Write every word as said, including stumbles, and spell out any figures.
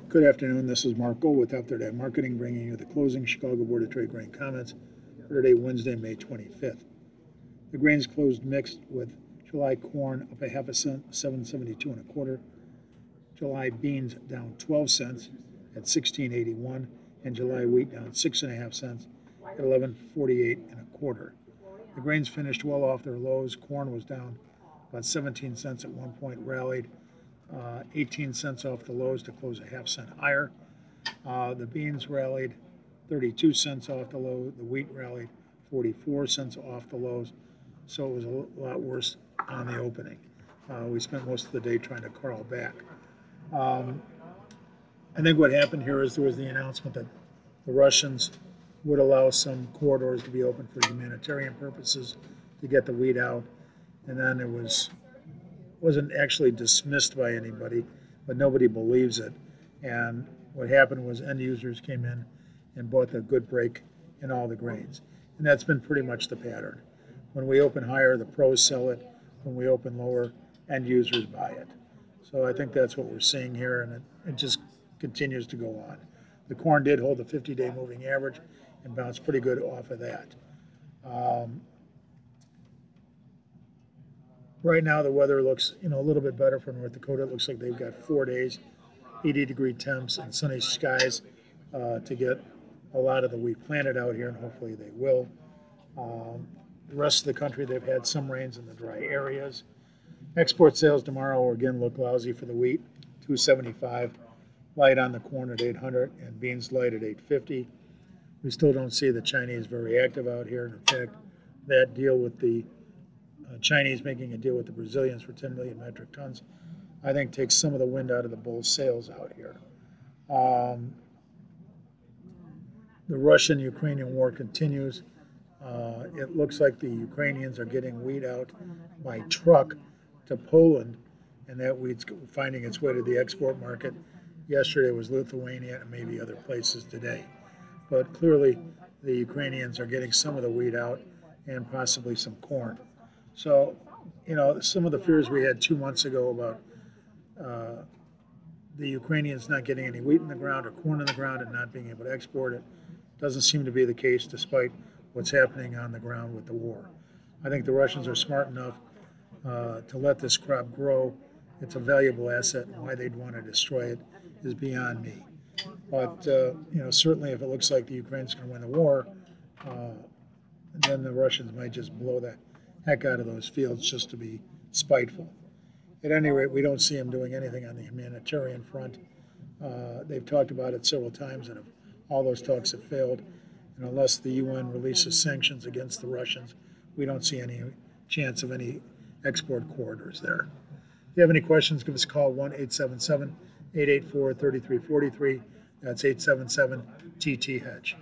Good afternoon. This is Mark Gold with After That Marketing, bringing you the closing Chicago Board of Trade grain comments for today, Wednesday, May twenty-fifth. The grains closed mixed, with July corn up a half a cent, seven seventy-two and a quarter. July beans down twelve cents at sixteen eighty-one, and July wheat down six and a half cents at eleven forty-eight and a quarter. The grains finished well off their lows. Corn was down about seventeen cents at one point, rallied uh, eighteen cents off the lows to close a half cent higher. Uh, the beans rallied thirty-two cents off the low. The wheat rallied forty-four cents off the lows. So it was a lot worse on the opening. Uh, we spent most of the day trying to crawl back. Um, I think what happened here is there was the announcement that the Russians would allow some corridors to be open for humanitarian purposes to get the wheat out, and then it was wasn't actually dismissed by anybody, but nobody believes it. And what happened was end users came in and bought the good break in all the grains, and that's been pretty much the pattern. When we open higher, the pros sell it. When we open lower, end users buy it. So I think that's what we're seeing here, and it, it just continues to go on. The corn did hold the fifty-day moving average and bounced pretty good off of that. Um, right now, the weather looks, you know, a little bit better for North Dakota. It looks like they've got four days, eighty degree temps and sunny skies uh, to get a lot of the wheat planted out here, and hopefully they will. Um, the rest of the country, they've had some rains in the dry areas. Export sales tomorrow will again look lousy for the wheat, two seventy-five. Light on the corn at eight hundred, and beans light at eight fifty. We still don't see the Chinese very active out here. And in fact, that deal with the uh, Chinese making a deal with the Brazilians for ten million metric tons, I think takes some of the wind out of the bull's sails out here. Um, the Russian-Ukrainian war continues. Uh, it looks like the Ukrainians are getting wheat out by truck to Poland, and that wheat's finding its way to the export market. Yesterday was Lithuania and maybe other places today. But clearly the Ukrainians are getting some of the wheat out and possibly some corn. So, you know, some of the fears we had two months ago about uh, the Ukrainians not getting any wheat in the ground or corn in the ground and not being able to export it doesn't seem to be the case despite what's happening on the ground with the war. I think the Russians are smart enough uh, to let this crop grow. It's a valuable asset, and why they'd want to destroy it is beyond me. But, uh, you know, certainly if it looks like the Ukraine's going to win the war, uh, then the Russians might just blow the heck out of those fields just to be spiteful. At any rate, we don't see them doing anything on the humanitarian front. Uh, they've talked about it several times, and if all those talks have failed, and unless the U N releases sanctions against the Russians, we don't see any chance of any export corridors there. If you have any questions, give us a call, one eight seven seven, eight eight four, three three four three. That's eight seven seven T T Hedge.